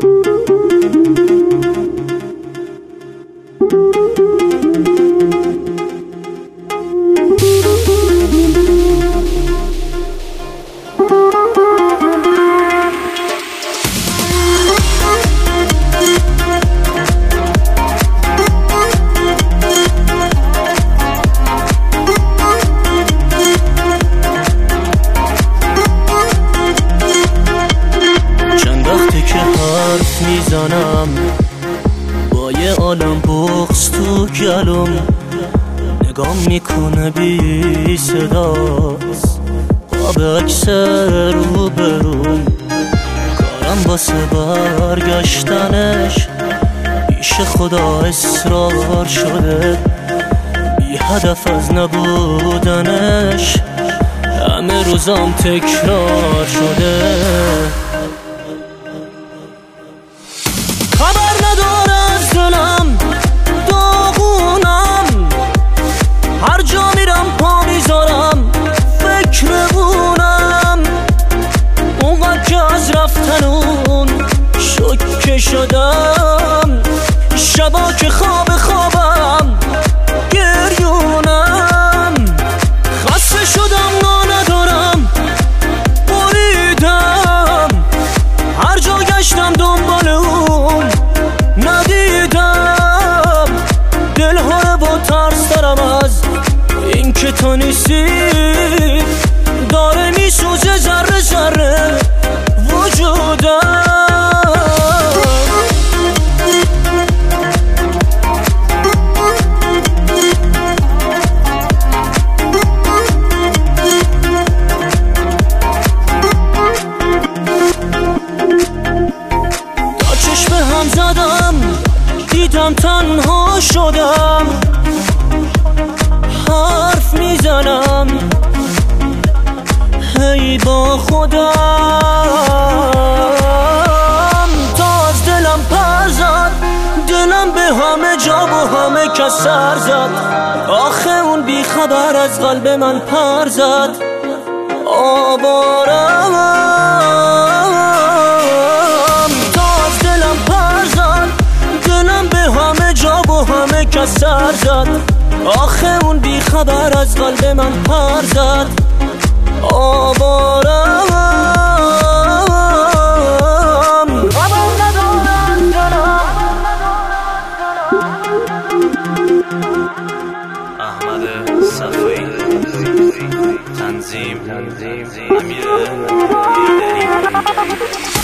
میزنم با یه عالم بغض تو گلوم، نگام میکنه بی صداست قاب عکس رو بروم، کارم واسه برگشتنش پیش خدا اصرار شده، بی هدف از نبودنش همه روزام تکرار شده. خبر نداره از دلم داغونم، هر جا میرم پا میذارم فکرمونم، اونقدر که از رفتن اون شوکه شدم، شبا که خوابم گریونم، خسته شدم نا ندارم بریدم، هر جا گشتم دنبال اون ندیدم، دلها رو با ترس دارم از این که تو نیستی، داره میسوزه ذره ذره وجودم. تا چشم هم زدم دیدم تنها شدم، حرف میزنم هی با خودم، تا از دلم پر زد دلم به همه جا و همه کس سر زد، آخه اون بیخبر از قلب من پر زد، آوارم تا از دلم پر زد دلم به همه جا و همه کس سر زد، آخه اون بیخبر از قلب من پر زد، آوارم احمد صفایی تنظیم امیر